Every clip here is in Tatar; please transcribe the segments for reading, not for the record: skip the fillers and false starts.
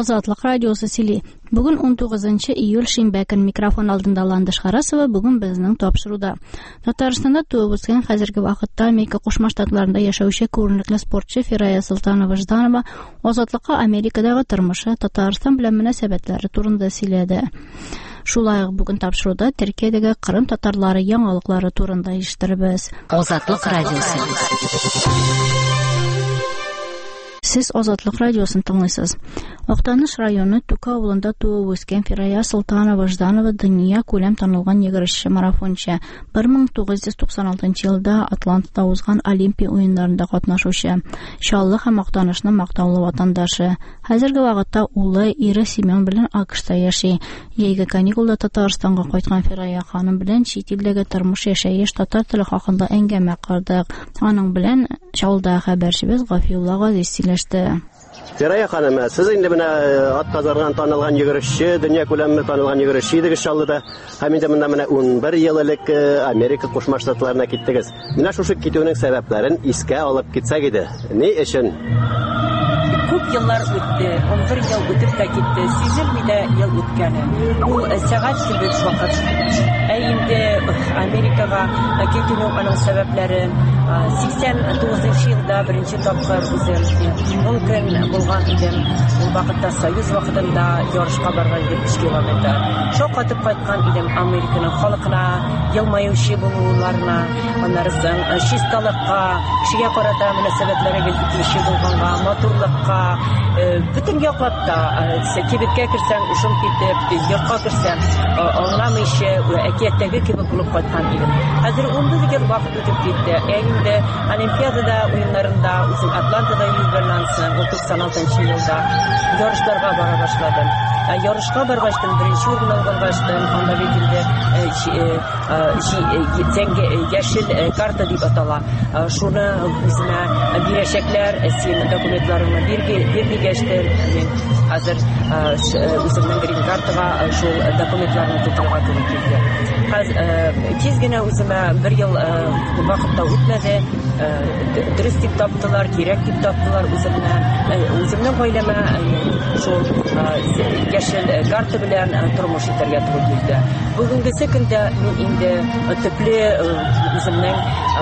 Азатлык радиосы сөйли. Бүген 19 июль шимбә көн микрофон алдында Ландыш Харасова бүген безнең тапшыруда. Татарстанда туып үскән хәзерге вакытта Америка Кушма Штатларында яшәүче күренекле спортчы Фирая Султанова-Жданова Азатлыкка Америкадагы тормышы, Татарстан белән мөнәсәбәтләре турында сөйләде. Шулай ук бүген тапшыруда Төркиядәге Кырым татарлары яңалыклары турында ишеттербез. Азатлык радиосы. Сез Азатлык радиосын тыңлыйсыз. Актаныш районы Тука авылында туып үскән Фирая Султанова-Жданова дөнья күләм танылган йөгерешче, марафончы. 1996 елда Атлантада узган Олимпия уеннарында катнашучы. Чаллы һәм Актанышның мактаулы ватандашы. Хәзерге вакытта улы ире Семен белән АКШта яши. Яйгы каникулда Татарстанга кайткан Фирая ханым белән чит илдәге тормыш яшәеш татар теле хакында әңгәмә кырдык. Аның белән Чаллыда хәбәрчебез Гафиулла Газиз сөйләште. Фирая ханым, сез инде менә атказарган танылган йөгерешче, дөнья күләмле танылган йөгерешче идегез Чаллыда. Һәм инде монда менә 11 ел элек Америка Кушма Штатларына киттегез. Менә шушы китүнең сәбәпләрен искә алып китсәк иде. Ни өчен? Күп еллар үтте, 11 ел үтеп тә китте, сизелми дә ел үткәне. Ул сәгать кебек вакыт. Ә инде Америкага китүнең аның сәбәпләрен 89 елда беренче тапкыр үзем мөмкин булган идем. Ул вакытта Союз вакытында ярышка барган 70 километр. Шакатып кайткан идем Американың халкына, елмаючы булуларына, аннардан чисталыкка, кешегә карата мөнәсәбәтләргә җитешү булганга, матурлыкка, бүтән яклапта кибеткә керсәң, ушым китеп, йортка керсәң, аңламыйча, әкияттәге кебек булып кайткан идем. Хәзер 11 ел вакыт үтеп китте. Инде Олимпиадада уеннарында, үзем Атлантада йөгергәннән соң 96 елда ярышларга бара башладым. Ярышка баргач, беренче урын алгач, анда бит инде яшел карта дип атала. Шуны үземә бирәчәкләр, син документларыңны биргәчтер. Мин хәзер үземнең грин картага шул документларны тутырга туры килде. Тиз генә үземә 1 ел вакытта үтмәде. Дөрес дип таптылар, кирәк дип таптылар үземнең гаиләмә шул яшел карта белән тормыш итәргә туры килде. Бүгенгесе көндә мин инде төпле үземнең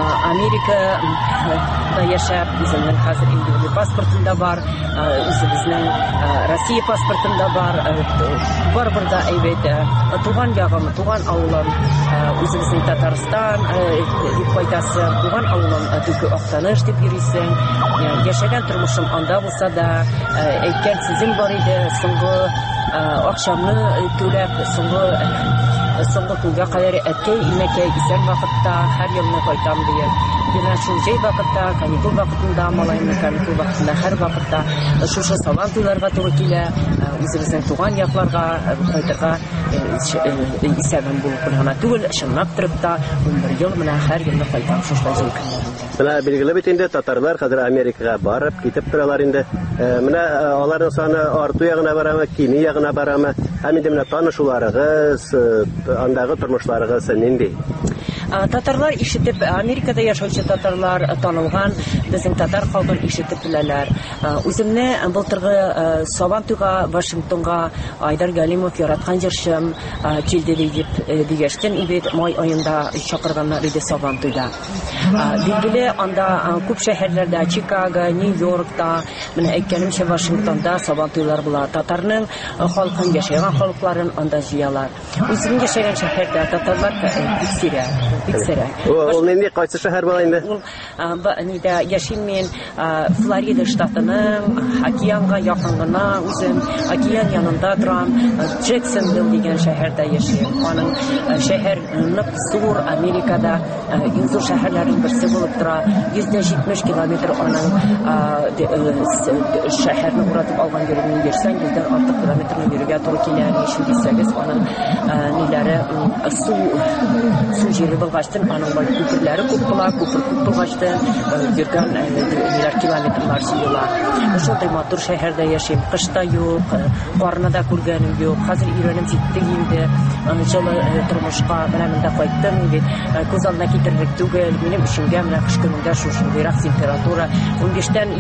Америкада яшәп, үземнең хәзер инде паспортында бар, үзебезнең Россия паспортында бар, барбыр да әйбәт, туган ягым, туган авылым, үзебезнең Татарстан дип кайтасы, туган авылым Түке Актаныш дип йөрисең, яшәгән тормышым анда булса да, әйткән сүзем бар иде, соңгы акчамны түләп, соңгы күнгә кадәр әткәй, инәкәй исән вакытта һәр елны кайтам диеп. Димәк, шул җәй вакытта, каникул вакытында, малайның каникул вакытында, һәр вакытта шушы сабан туйларга туры килә, үзебезнең туган якларга кайтырга исәбем булып кына түгел, чынлап торып та 11 ел менә һәр елны кайтам шушы җәй көннәрендә. Менә билгеле бит инде татарлар хәзер Америкага барып китеп торалар инде. Менә аларның саны арту ягына барамы, кими ягына барамы? Һәм инде менә танышуларыгыз, андагы тормышларыгыз нинди? Татарлар ишетеп, Америкада яшәүче татарлар танылган, безнең татар халкын ишетеп беләләр. Үземне былтыргы Сабантуйга, Вашингтонга Айдар Галимов яраткан җырчым килде дип дигәштен иде, май аенда чакырганнар иде Сабантуйда. Билгеле, анда күп шәһәрләрдә, Чикаго, Нью-Йоркта, менә әйткәнемчә Вашингтонда Сабантуйлар була. Татарның халкын, яшәгән халыкларын анда җыялар. Үзем яшәгән шәһәрдә татарлар бик сирәк. Ул нинди кайсы шәһәр була инде? Нидә яшим мин Флорида штатының океанга якын гына, үзем океан янында торам, Джексонвилл дигән шәһәрдә яшим. Аның шәһәр нык зур, Америкада иң зур шәһәрләрнең берсе булып тора. 170 километр аның шәһәрне уратып алган йөрүне йөрсәң, 100 артык километрны йөрүгә туры килә. Ничек дисәгез, аның ниләре су җире булгаштан аның бай күперләре күп була, күпер күп булгаштан йөргән милләр километрлар сыйла. Шундай матур шәһәрдә яшим, кышта юк, карны да күргәнем юк. Хәзер иренем җитте инде. Аны җылы тормышка менә монда кайттым инде. Күз алдына китерлек түгел. Минем эшемгә менә кыш көнендә шушындыйрак температура 15-тән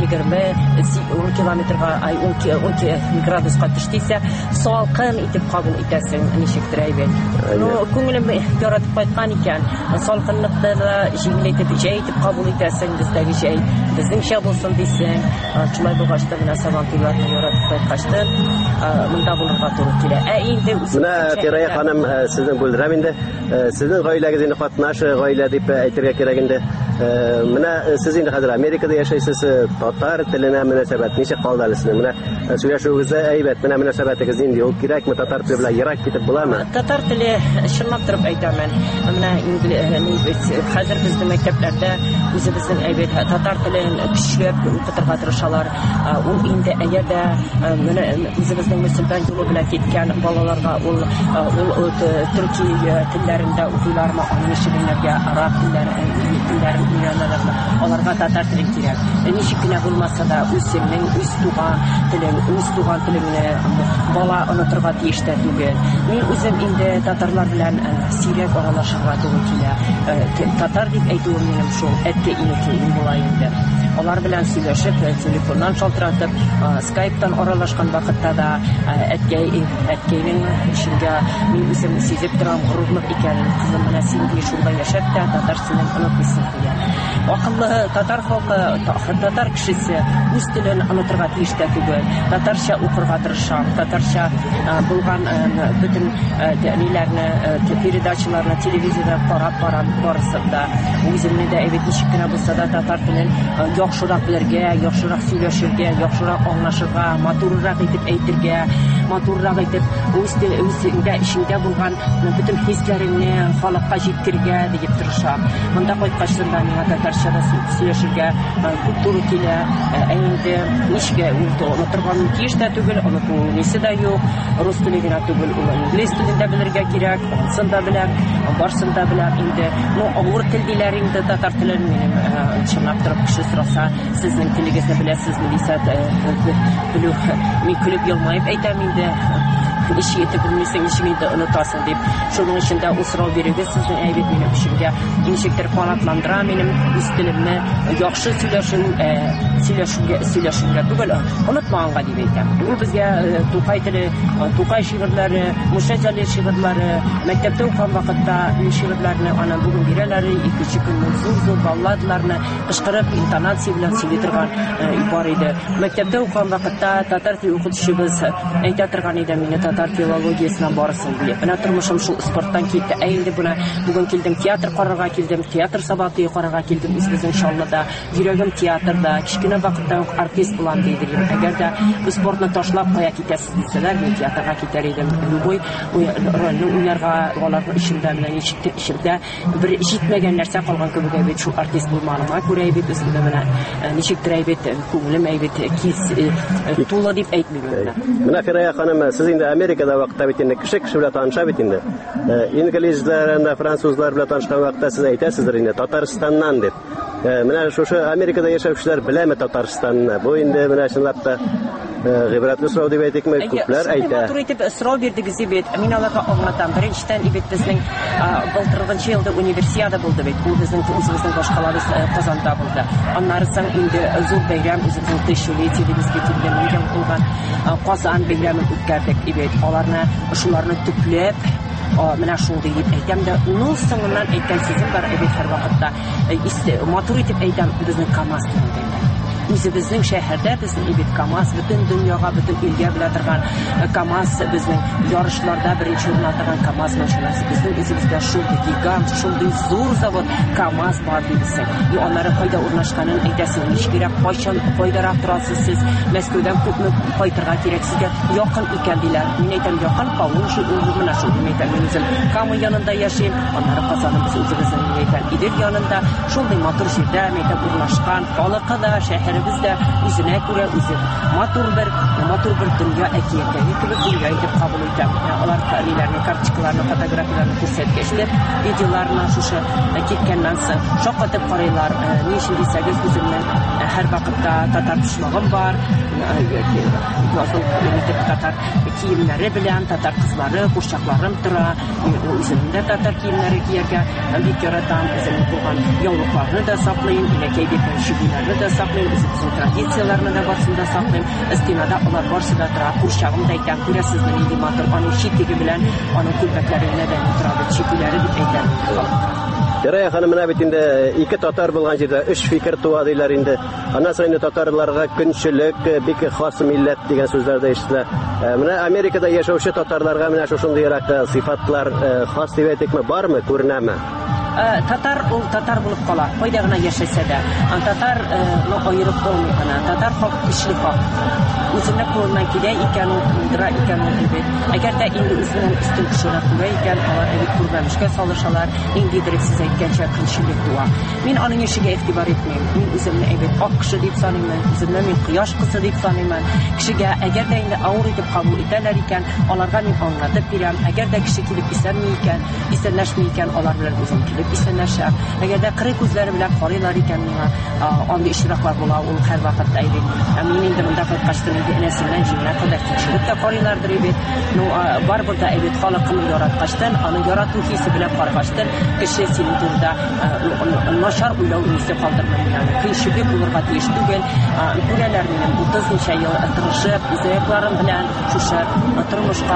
20 километрга, 10 градуска төштисә, салкын итеп кабул итәсең, ничектер әйбәт. Күңелем яратып кайткан икән. Салкынлыкта да җиңеләйтеп, җәйтеп кабул итәсең, бездәге җәй безнеңчә булсын дисең. Шулай булгачта менә Сабантуйларны яратып кайткаштан, монда булырга туры килә. Инде менә Фирая ханым, сезнең бүлдерәм инде, сезнең гаиләгез инде катнаш гаилә дип әйтергә кирәк инде. Менә сез инде хәзер Америкада яшәйсез, татар теленә мөнәсәбәт ничек калды әле сезнең? Менә сөйләшүегездә әйбәт, менә мөнәсәбәтегез инде ул кирәкме, татар теле белән ерак китеп буламы? Татар теле чынлап торып әйтәмен. Менә инглиз хәзер безнең мәктәпләрдә үзебезнең әйбәт татар телен көчләп укытырга тырышалар. Ул инде әйдә менә үзебезнең мөселман юлы белән киткән балаларга ул төрки телләрендә укыйлармы, аңлашылырга араб телләрен өйрәнәләрме? Аларга татар теле кирәк. Ничек кенә булмаса да үзеңнең үз туган телеңне бала онытырга тиеш тә түгел. Мин үзем инде татарлар белән сирәк аралашырга туры килә. Татар дип әйтүем минем шул әткә инеке була инде. Алар белән сөйләшеп, телефоннан шалтыратып, скайптан аралашкан вакытта да әткәйнең эшендә мин үзем сизеп торам горурлык икәнен. Кызым менә син шунда яшәп тә татар телен онытмыйсың дигән. Акыллы татар халкы, татар кешесе үз телен онытырга тиеш тә түгел. Татарча укырга тырышам, татарча булган бөтен ниләрне, передачаларны телевизорда карап барысында үземне дә әйбәт ничек кенә булса да татар телен яхшырак белергә, яхшырак сөйләшергә, яхшырак аңлашырга, матуррак итеп әйтергә, матуррак итеп үзеңдә ишеңдә булган бөтен хисләреңне халыкка җиткергә дип тырышам. Монда кайткачта миңа татарча да сөйләшергә күп туры килә. Инде ничек онытырган тиеш тә түгел, онытуысы да юк. Рус теле генә түгел, инглиз телен дә белергә кирәк, анысын да беләм, барсын да беләм инде. Авыр тел диләр инде татар телен минем чынлап торып кеше сораса, сезнең телегезне беләсезме дисә, белү мин көлеп елмаеп әйтәм инде. Ничек итеп белмисең, ничек инде онытасың дип. Шуның өчен дә усрау бирегез сезнең әйбәт минем эшемгә. Ничектер канатландыра минем үз телемне яхшы сөйләшүгә түгел, онытмаганга дип әйтәм. Ул безгә Тукай теле, Тукай шигырьләре, Муша Җәлил шигырьләре, мәктәптә укыган вакытта шигырьләрне аны бүген бирәләр, икенче көнне зур балладларны кычкырып интонация белән сөйли торган бар иде. Мәктәптә укыган вакытта татар теле укытучыбыз әйтә торган иде мине татар филологиясеннән барысын дип. Менә тормышым шул спорттан китте. Инде бүген килдем театр карарга килдем, театр сабаты карарга килдем. Үзебезнең Шаллыда йөрәгем театрда, кичкенә вакытта артист булам дидем. Әгәр дә спортны ташлап кая китәсез дисәләр, мин театрга китәр идем. Любой рольне уйнарга, аларның эшендә менә ничектер эшендә бер җитмәгән нәрсә калган кебек әйбәт шул артист булманыма күрә әйбәт үземдә менә ничектер әйбәт күңелем әйбәт кис тулы дип әйтмим. Менә Фирая ханым, сез инде Америкада вакытта бит инде кеше белән таныша бит инде. Инглизләр, французлар белән танышкан вакытта сез әйтәсездер инде Татарстаннан дип. Менә шушы Америкада яшәүчеләр беләме Татарстанны? Бу инде менә чынлап та гыйбрәтле сорау дип әйтикме, күпләр әйтә. Матур итеп сорау бирдегез бит. Мин аларга аңлатам. Беренчедән бит безнең былтыргы елда универсиада булды бит. Ул безнең үзебезнең башкаларыбыз Казанда булды. Аннары соң инде зур бәйрәм үзебезнең тәшкилатыбыз китергән булган Казан бәйрәмен үткәрдек бит. Аларны шуларны төпләп менә шундый дип әйтәм дә, уның соңыннан әйткән сүзем бар бит һәр вакытта. Матур итеп әйтәм, безнең КамАЗ телендә. Үзебезнең шәһәрдә безнең ибет КамАЗ бөтен дөньяга, бөтен илгә белә торган КамАЗ безнең ярышларда беренче урынга торган КамАЗ машинасы. Безнең үзебездә шундый гигант, шундый зур завод КамАЗ бар дибез. Аннары кайда урнашканын әйтәсез, ничегрәк, кайчан, кайдарак торасыз сез? Мәскәүдән күпме кайтырга кирәк сезгә? Якын икән диләр. Мин әйтәм, якын Калуша менә шул әйтәм, мин үзем Кама янында яшим. Аннары Казаныбыз үзебезнең әйтәм, Идел янында шундый матур җирдә әйтәм урнашкан, халкы да, шәһәре һәрбез дә үзенә күрә үзе матур бер дөнья әкиятләре кебек дөнья итеп кабул итә. Алар фәалияләрне, карточкаларны, фотографияларны күрсәткәчләр, видеоларны шушы киткәннән соң шаккатып карыйлар. Ни өчен дисәгез, үземнең һәр вакытта татар тушлыгым бар. Татар киемнәре белән, татар кызлары, курчакларым тора. Үземдә татар киемнәре кияргә бик яратам. Үземнең булган яулыкларны да саклыйм, иләкәй битен шигыләрне да саклыйм, үзебезнең традицияларны да барсын да саклыйм. Стенада алар барсы да тора. Курчагым да әйтәм, күрәсезме нинди матур, аның читеге белән, аның күлбәкләренә дә тора бит читүләре дип әйтәм. Ярая ханым, менә бит инде ике татар булган җирдә өч фикер туа диләр инде. Аннан соң инде татарларга көнчелек, бик хас милләт дигән сүзләрдә ишетелә. Менә Америкада яшәүче татарларга менә шушындый сыйфатлар хас дип әйтикме, бармы, күренәме? Татар ул татар булып кала. Кайда гына яшәсә дә, татар аерып тормый ана. Татар халк көчле халк. Үзенә кулыннан килә икән, ул булдыра икән ул бит. Әгәр дә инде үзенең өстен кешеләр күрә икән, алар бит күрмәмешкә салышалар. Ингидер сез әйткәнчә көнчелек туа. Мин аның ишегә игътибар итмим. Мин үземне әйбәт ак кеше дип саныймын. Үземне мин кояш кызы дип саныймын. Кешегә әгәр дә инде авыр итеп кабул итәләр икән, аларга мин аңлатып бирәм. Әгәр дә кеше килеп исәнми икән, исәнләшми икән, алар белән үзем исәнләшәм. Әгәр дә кырый күзләре белән карыйлар икән миңа, андый ишраклар була ул һәр вакытта иде. Мин инде монда кайткачтан инде энәсеннән җиңнә кадәр тикшереп тә карыйлардыр бит. Бар burada әйбәт халыкны яраткачтан, аны ярату хисе белән карагачтан, кеше синең турында начар уйлау исе калдырмый. Yani кыйшыгы булырга тиеш түгел. Күрәләр минем 30 ничә ел тырышып, үзәкләрем белән шушы тормышка,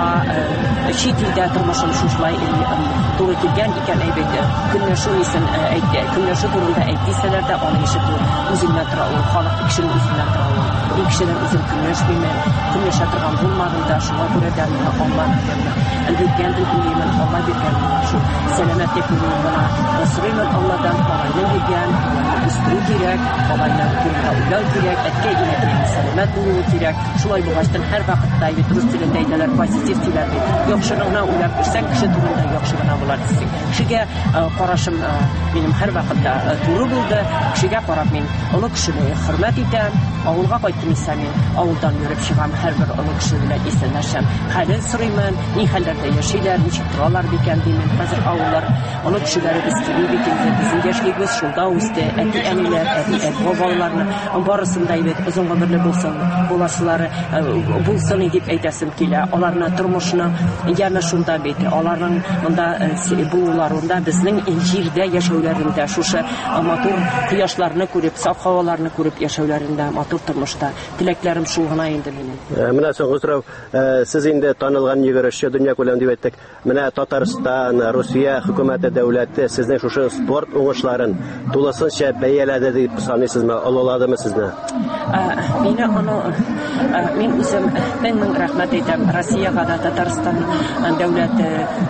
чит илдә тормышым шушылай туры килгән икән әйбәт. Көнләшү исен әйтте, көнләшү турында әйттеләр дә аны ишетү үзеннән тора, ул халык кешенең үзеннән тора. Кешеләр үзен көнләшмәйме, көнләшә торган булмады да, шуңа күрә дә Алла әлбәттә дилмен, Алла биргән шу сәламәтлек булуына насрыймын Алладан, Алланың биргән үстерү кирәк, Алланың күрә уйлау кирәк, әткә иләккән сәламәт булуы кирәк. Шулай булгач һәр вакытта рус телендә әйтәләр позитив диләр. Яхшыны уйлап күрсәң, кеше турында яхшы гына булар дисең. Кешегә карашым минем һәр вакытта туры булды. Кешегә карап мин олы кешене хөрмәт итәм. Авылга кайттым исә мин, авылдан йөреп чыгам, һәрбер олы кеше белән исәнләшәм. Хәлен сорыймын, ни хәлләрдә яшиләр, ничек торалар дигән димин. Хәзер авыллар, олы кешеләре искели бит инде, безнең яшьлегебез шунда үсте. Әти-әниләр, әти-бабаларны барысын да әйбәт озын гомерле булсын, буласылары булсын дип әйтәсем килә. Аларны тормышны яме шунда бит. Аларның монда булуларында, безнең җирдә яшәүләрендә, шушы матур кояшларны күреп, саф һаваларны күреп яшәүләрендә, матур тормышта. Теләкләрем шул гына инде минем. Менә соңгы сорау, сез инде танылган йөгерешче, дөнья күләм дип әйттек. Менә Татарстан, Русия хөкүмәте, дәүләте сезнең шушы спорт уңышларын тулысынча бәяләде дип саныйсызмы, олыладымы сезне? Мин үзем мең рәхмәт әйтәм Россиягә дә, Татарстан дәүләте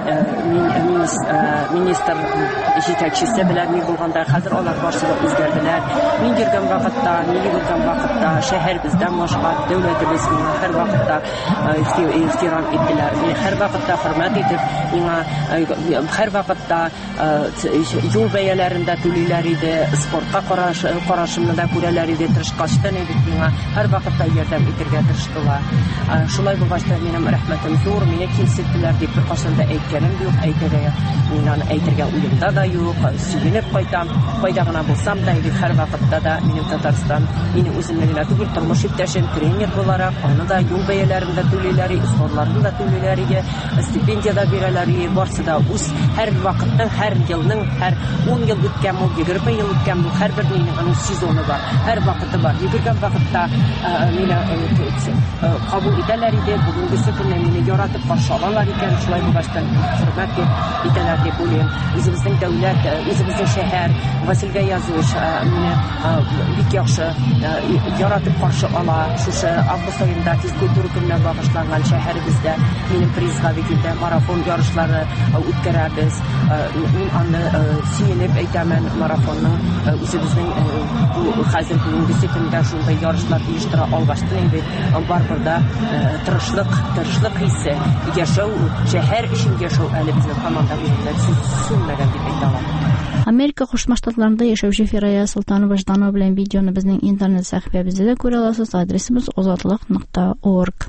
министр җитәкчесе белән мин булганда, хәзер алар барысы да үзгәрделәр. Мин йөргән вакытта, шәһәрбездән башка дәүләтебез һәр вакытта ихтирам иттеләр. Һәр вакытта хөрмәт итеп, һәр вакытта юл бәяләрендә түлиләр иде, спортка карашымны да күрәләр иде, тырышкачтан әйтеп миңа һәр вакытта ярдәм итәргә тырыштылар. Шулай булгачта минем рәхмәтем зур, мине килсеттеләр дип беркайчан да әйткәнем юк, әйтергә уемда да юк, сөенеп кайтам, кайда гына булсам да, һәр вакытта да минем Татарстан, минем үземнең генә түгел, тормыш иптәшем, тренер буларак, аны да юл бәяләрендә түлиләр, спортларны да түлиләр, стипендия да бирәләр, барсы да үз һәр вакытның, һәр елның, һәр 10 ел үткән, 20 ел үткән, һәрбер аның сезоны бар, һәр вакыты бар. Йөгергән вакытта мине кабул итәләр иде, бүгенге көнне мине яратып каршы алалар икән, шулай булгачлар хөрмәт итәләр дип уйлыйм. Үзебезнең дәүләт, үзебезнең шәһәр, Василгә язуш мине бик яхшы яратып каршы ала. Шушы август аенда физкультура көненә багышланган шәһәребездә минем призга битендә марафон ярышлары үткәрәбез. Мин аны сөенеп әйтәмен, марафонның үзебезнең хәзер бүгенге көндә шундай ярышлар оештыра алгаштан инде бар burada тырышлык хисе, яшәү, шәһәр өчен яшәү әле безнең команда үзендә сүнмәгән дип әйтә алам. Amerika Кушма Штатларында яшәүче Фирая Солтанова Жданова белән видеоны безнең интернет сәхифәбездә дә күрә аласыз. Адресыбыз ozatlik.org.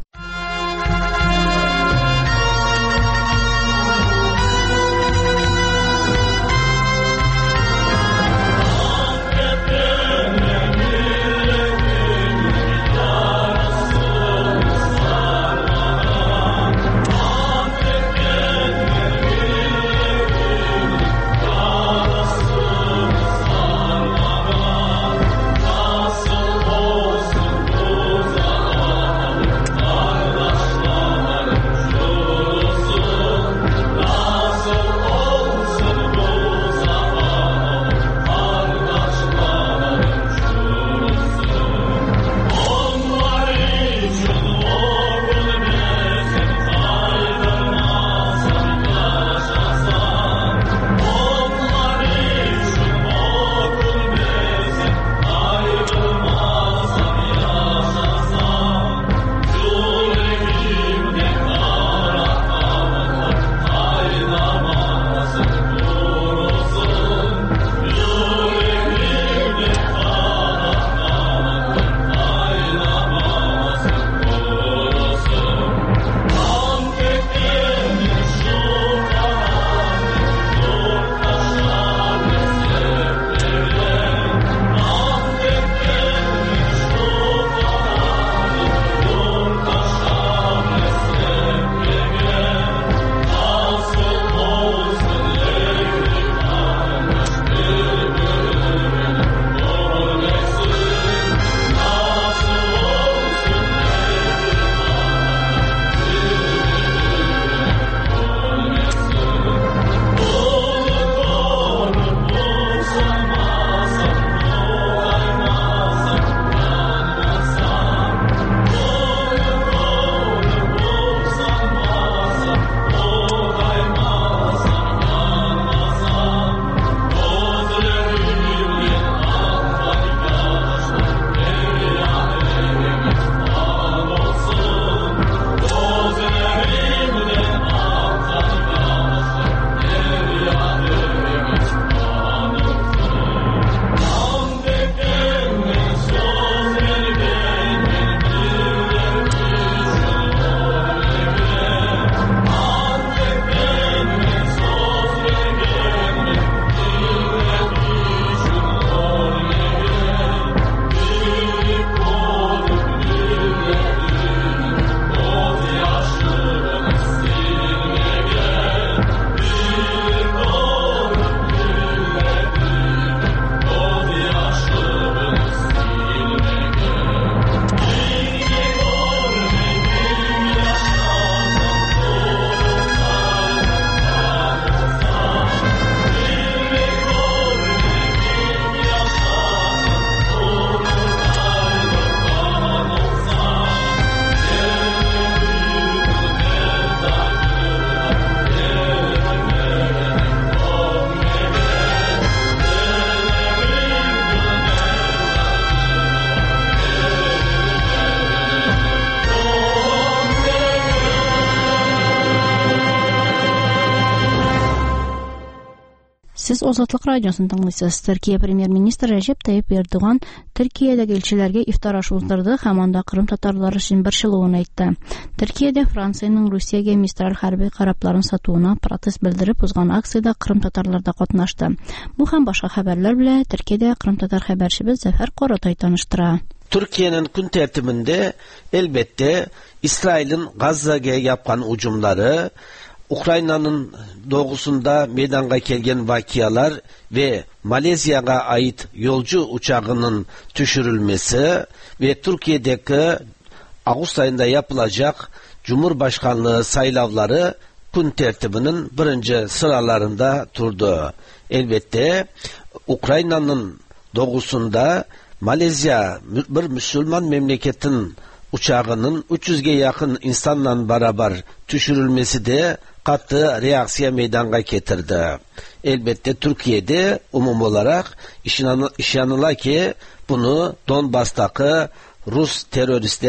Siz Ozatlık Radyosu'nu dinliyorsunuz. Türkiye Premier-Ministri Recep Tayyip Erdoğan Türkiye'deki elçilerge iftar aşı uzdurdu, hem anda Kırım Tatarları için bir şılığını aytdı. Türkiye'de Fransa'nın Rusiyaga Mistral harbiy qarabların satuğuna protest bildirip uzgan aksiyada Kırım Tatarları da qatnaşdı. Bu hem başka haberler bile Türkiye'de Kırım Tatar haberçimiz Zafer Qoratay tanıştıra. Türkiye'nin gün tertibinde elbette İsrail'in Gazze'ye yapkan hücumları, Ukrayna'nın doğusunda meydana gelgen vakiyalar ve Malezya'ya ait yolcu uçağının düşürülmesi ve Türkiye'deki Ağustos ayında yapılacak Cumhurbaşkanlığı saylavları gün tertibinin birinci sıralarında durdu. Elbette Ukrayna'nın doğusunda Malezya bir Müslüman memleketin uçağının 300'e yakın insanla beraber düşürülmesi de katı reaksiya meydana getirdi. Elbette Türkiye'de umum olarak işanıla ki bunu Donbas'taki Rus teröristler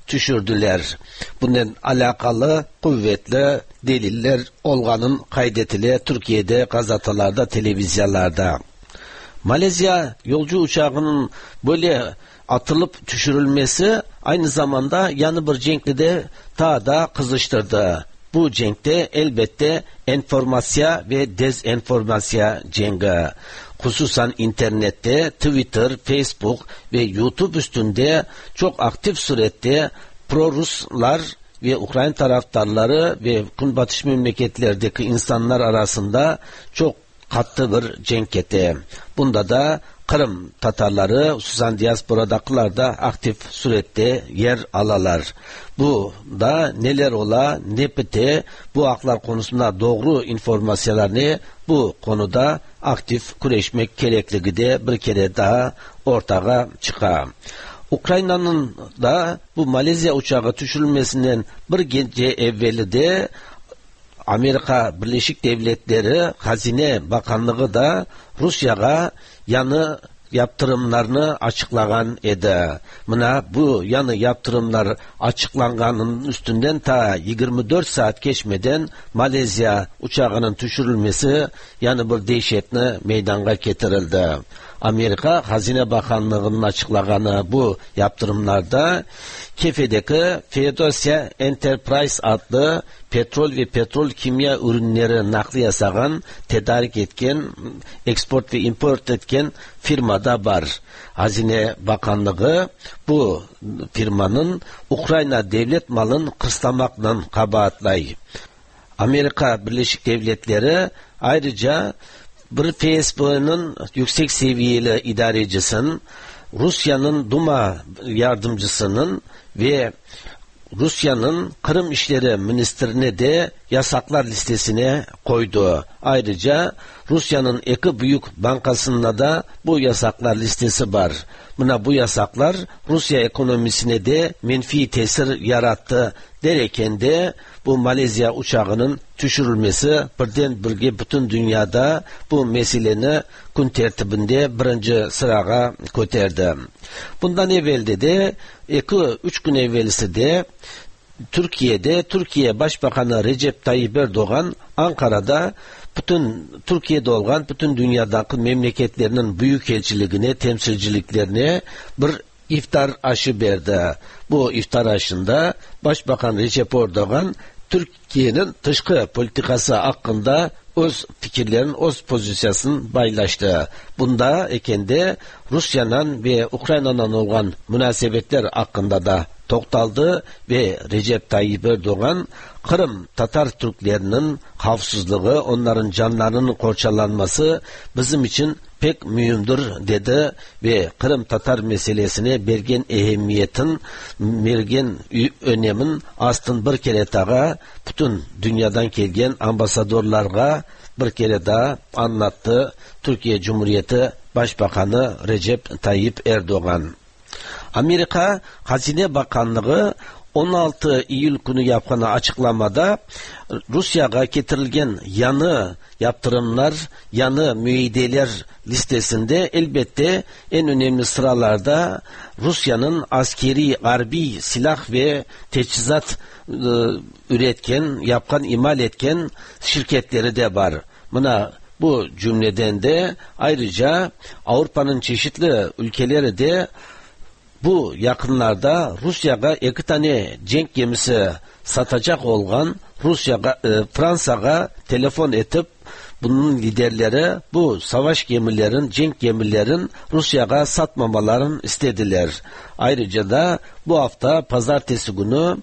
düşürdüler. Bundan alakalı kuvvetli deliller olganın kaydetili Türkiye'de gazetalarda, televizyonlarda. Malezya yolcu uçağının böyle atılıp düşürülmesi aynı zamanda yanı bir cenkli de daha da kızıştırdı. Bu cenkte elbette enformasya ve dezenformasya cengi. Hususan internette, Twitter, Facebook ve YouTube üstünde çok aktif surette pro-Ruslar ve Ukrayna taraftarları ve Günbatış memleketlerdeki insanlar arasında çok katı bir cenk etti. Bunda da Kırım Tatarları, hususan diasporadakiler da aktif surette yer alalar. Bu da neler ola, ne bite, bu haklar konusunda doğru informasyonlarını bu konuda aktif kureşmek gerekliliği de bir kere daha ortaya çıkar. Ukrayna'nın da bu Malezya uçağı düşürülmesinden bir gece evveli de Amerika Birleşik Devletleri Hazine Bakanlığı da Rusya'ya yanı yaptırımlarını açıklagan edi. Buna bu yanı yaptırımlar açıklanganın üstünden ta 24 saat geçmeden Malezya uçağının düşürülmesi yani bir dehşetli meydana getirildi. Amerika Hazine Bakanlığı'nın açıklaganı bu yaptırımlarda Kefe'deki Feodosya Enterprise adlı petrol ve petrol kimya ürünleri nakli yasagan, tedarik etken, export ve import etken firmada var. Hazine Bakanlığı bu firmanın Ukrayna devlet malın kıslamakla kabahatlay. Amerika Birleşik Devletleri ayrıca bir FSB'nin yüksek seviyeli idarecisinin, Rusya'nın Duma yardımcısının ve Rusya'nın Kırım İşleri Ministrine de yasaklar listesine koydu. Ayrıca Rusya'nın iki büyük bankasında da bu yasaklar listesi var. Bu yasaklar Rusya ekonomisine de menfi tesir yarattı derken de bu Malezya uçağının düşürülmesi birdenbire bütün dünyada bu meselenin gün tertibinde birinci sıraya koyterdi. Bundan evvelde de 2-3 gün evvelisi de Türkiye Başbakanı Recep Tayyip Erdoğan Ankara'da bütün Türkiye'de olan bütün dünyadaki memleketlerinin büyükelçiliğine, temsilciliklerine bir iftar aşı verdi. Bu iftar aşında Başbakan Recep Erdoğan Türkiye'nin dışkı politikası hakkında öz fikirlerin, öz pozisyasını paylaştı. Bunda ekende Rusya'nın ve Ukrayna'nın olan münasebetler hakkında da toktaldı ve Recep Tayyip Erdoğan Kırım Tatar Türklerinin havsızlığı, onların canlarının korçalanması bizim için pek mühimdir dedi ve Kırım Tatar meselesine bergen ehemmiyetin, bergen önemin aslında bir kere daha bütün dünyadan gelgen ambasadorlarga bir kere daha anlattı Türkiye Cumhuriyeti Başbakanı Recep Tayyip Erdoğan. Amerika Hazine Bakanlığı 16 Eylül günü yapılan açıklamada Rusya'ya getirilgen yanı yaptırımlar, yanı müeyyideler listesinde elbette en önemli sıralarda Rusya'nın askeri, harbi silah ve teçhizat üretken, imal etken şirketleri de var. Bu cümleden de ayrıca Avrupa'nın çeşitli ülkeleri de bu yakınlarda Rusya'ya 2 tane cenk gemisi satacak olan Fransa'ya telefon edip bunun liderleri bu savaş gemilerin, cenk gemilerin Rusya'ya satmamalarını istediler. Ayrıca da bu hafta pazartesi günü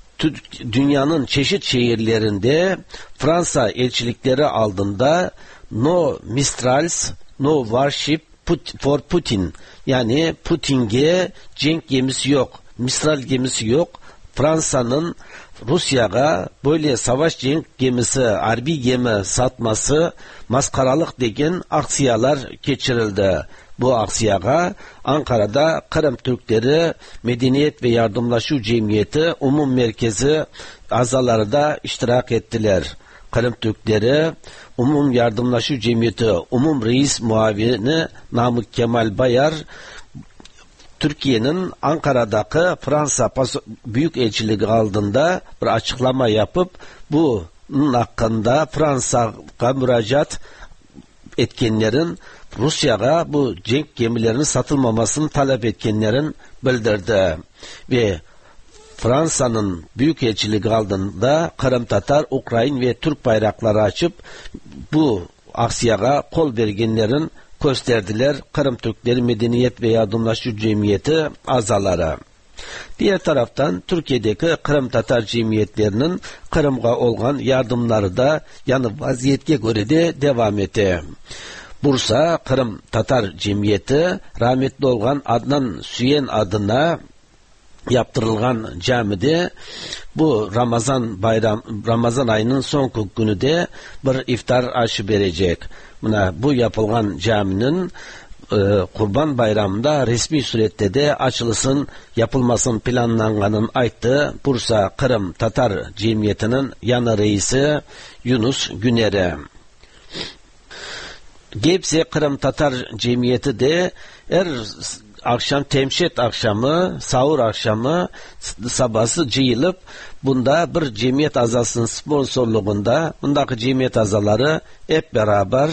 dünyanın çeşitli şehirlerinde Fransa elçilikleri aldığında no mistrals, no warship for Putin, yani Putin'e cenk gemisi yok, Mistral gemisi yok. Fransa'nın Rusya'ya böyle savaş cenk gemisi, harbi gemi satması maskaralık degen aksiyalar geçirildi. Bu aksiyaya Ankara'da Kırım Türkleri Medeniyet ve Yardımlaşma Cemiyeti Umum Merkezi azaları da iştirak ettiler. Kırım Türkleri Umum Yardımlaşma Cemiyeti Umum Reis Muavini Namık Kemal Bayar Türkiye'nin Ankara'daki Fransa Büyük Elçiliği aldığında bir açıklama yapıp bunun hakkında Fransa'ya müracaat etkenlerin Rusya'ya bu cenk gemilerinin satılmamasını talep etkenlerin bildirdi ve Fransa'nın Büyükelçiliği aldığında Kırım Tatar, Ukrayna ve Türk bayrakları açıp bu aksiyaya kol vergenlerin gösterdiler Kırım Türkleri Medeniyet ve Yardımlaşma Cemiyeti azaları. Diğer taraftan Türkiye'deki Kırım Tatar cemiyetlerinin Kırım'a olan yardımları da yanı vaziyetke göre de devam etti. Bursa Kırım Tatar Cemiyeti rahmetli olan Adnan Süyen adına yaptırılgan camide bu Ramazan ayının son günü de bir iftar aşı verecek. Bu yapılgan caminin Kurban Bayramı'nda resmi surette de açılışın yapılmasının planlanganın ayttığı Bursa Kırım Tatar Cemiyeti'nin yanı reisi Yunus Güner'e. Gebze Kırım Tatar Cemiyeti de akşam temşet akşamı, sahur akşamı sabahı cıyılıp bunda bir cemiyet azasının sponsorluğunda bundaki cemiyet azaları hep beraber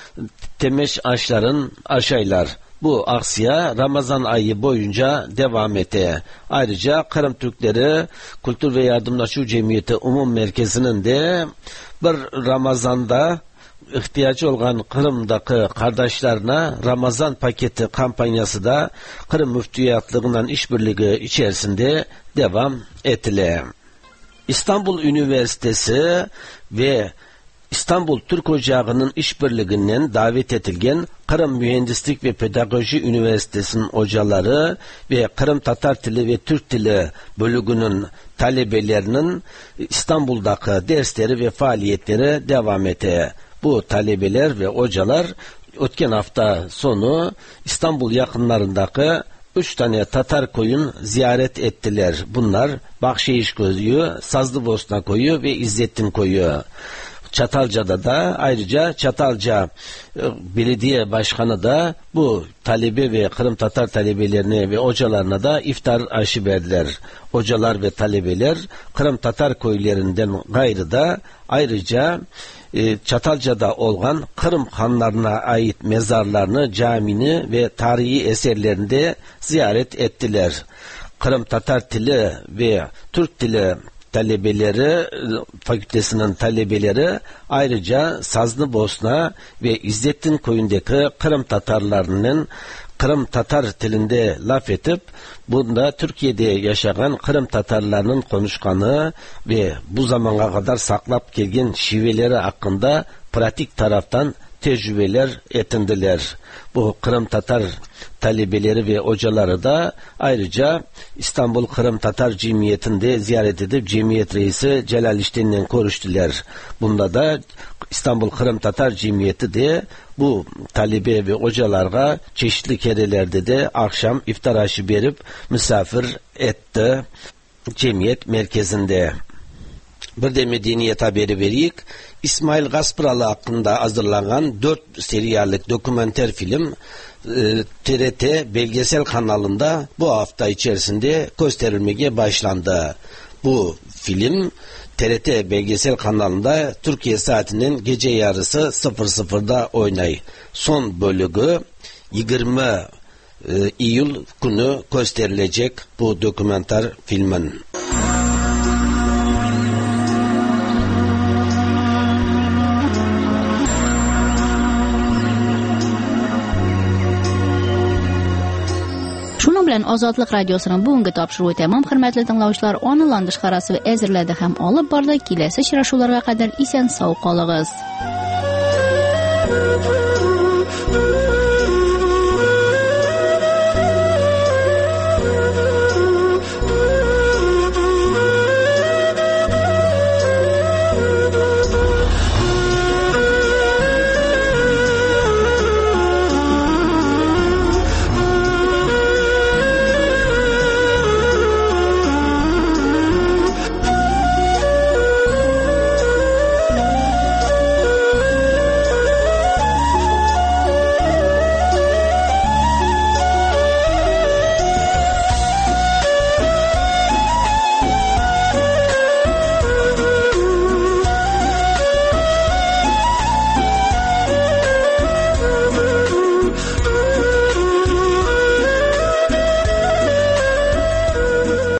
temeş aşların aşaylar. Bu aksiya Ramazan ayı boyunca devam etti. Ayrıca Kırım Türkleri Kültür ve Yardımlaşma Cemiyeti Umum Merkezi'nin de bir Ramazan'da ihtiyacı olan Kırım'daki kardeşlerine Ramazan paketi kampanyası da Kırım Müftüyatlığı'nın işbirliği içerisinde devam etti. İstanbul Üniversitesi ve İstanbul Türk Ocağı'nın işbirliğinden davet edilgen Kırım Mühendislik ve Pedagoji Üniversitesi'nin hocaları ve Kırım Tatar Dili ve Türk Dili bölümünün talebelerinin İstanbul'daki dersleri ve faaliyetleri devam etti. Bu talebeler ve hocalar ötken hafta sonu İstanbul yakınlarındaki 3 tane Tatar koyun ziyaret ettiler. Bunlar Bakşehiş Koyu, Sazlıbosna Koyu ve İzzettin Koyu. Çatalca'da da ayrıca Çatalca Belediye Başkanı da bu talebe ve Kırım Tatar talebelerine ve hocalarına da iftar aşı verdiler. Hocalar ve talebeler Kırım Tatar köylerinden gayrı da ayrıca Çatalca'da olan Kırım hanlarına ait mezarlarını, camini ve tarihi eserlerini de ziyaret ettiler. Kırım Tatar Dili ve Türk Dili talebeleri, fakültesinin talebeleri ayrıca Sazlıbosna ve İzzettin Koyu'ndaki Kırım Tatarlarının Kırım Tatar dilinde laf edip bunda Türkiye'de yaşayan Kırım Tatarlarının konuşkanı ve bu zamana kadar saklap gelgen şiveleri hakkında pratik taraftan tecrübeler edindiler. Bu Kırım Tatar talebeleri ve hocaları da ayrıca İstanbul Kırım Tatar Cemiyeti'nde ziyaret edip Cemiyet Reisi Celal İşten'le konuştular. Bunda da İstanbul Kırım Tatar Cemiyeti de bu talebe ve hocalarga çeşitli kerelerde de akşam iftar aşı verip misafir etti cemiyet merkezinde. Bir de medeniyet haberi veriyik. İsmail Gaspıralı hakkında hazırlanan 4 seriyallik dokumenter film TRT belgesel kanalında bu hafta içerisinde gösterilmeye başlandı. Bu film TRT belgesel kanalında Türkiye saatinin gece yarısı 00'da oynay. Son bölümü 20 Eylül günü gösterilecek bu dokumenter filmin. Şunun bilen Azadlık Radyosu'nun bugungi topşiruvi tamam, hürmetli dinlawchilar, onlandish qarasi ve ezirladi ham olib bordi. Kelasi uchrashuvlarga qadar esen sog' qoling'iz.